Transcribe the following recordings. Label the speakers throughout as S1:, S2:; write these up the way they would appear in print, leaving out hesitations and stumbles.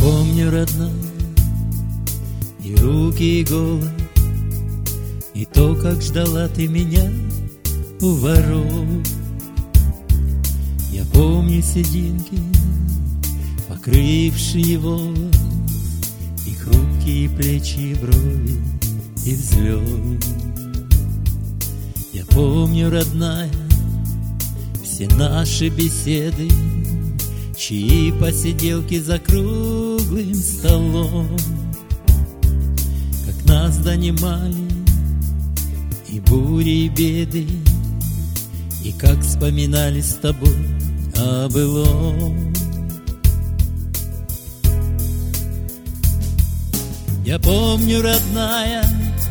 S1: Помню, родная, и руки, и голос, и то, как ждала ты меня у ворот. Я помню сединки, покрывшие волос, и хрупкие плечи, и брови, и взлет. Я помню, родная, все наши беседы, чьи посиделки за круглым столом, как нас донимали и бури, и беды, и как вспоминали с тобой о былом. Я помню, родная,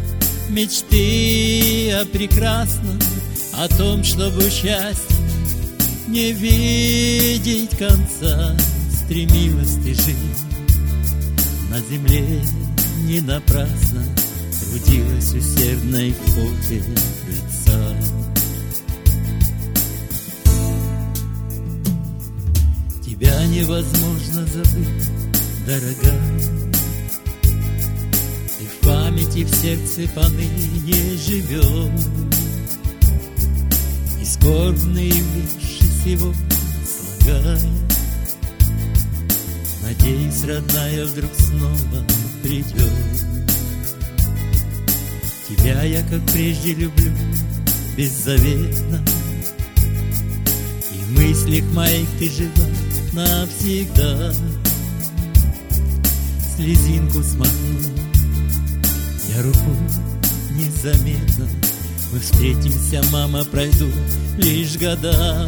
S1: мечты о прекрасном, о том, чтобы счастье не видеть конца. Стремилась ты жить на земле не напрасно, трудилась усердно и в поте лица. Тебя невозможно забыть, дорогая, и в памяти в сердце поныне живет. И скорбные вещи сегодня слагая, надеюсь, родная вдруг снова придет. Тебя я, как прежде, люблю беззаветно, и в мыслях моих ты жива навсегда. Слезинку смахну я рукой незаметно, мы встретимся, мама, пройдут лишь года.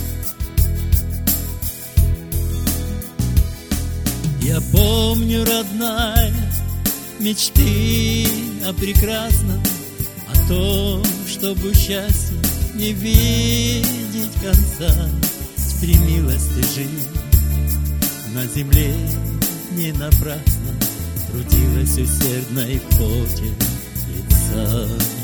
S1: Я помню, родная, мечты о прекрасном, о том, чтобы счастье не видеть конца. Стремилась ты жить на земле не напрасно, трудилась усердно и в поте лица.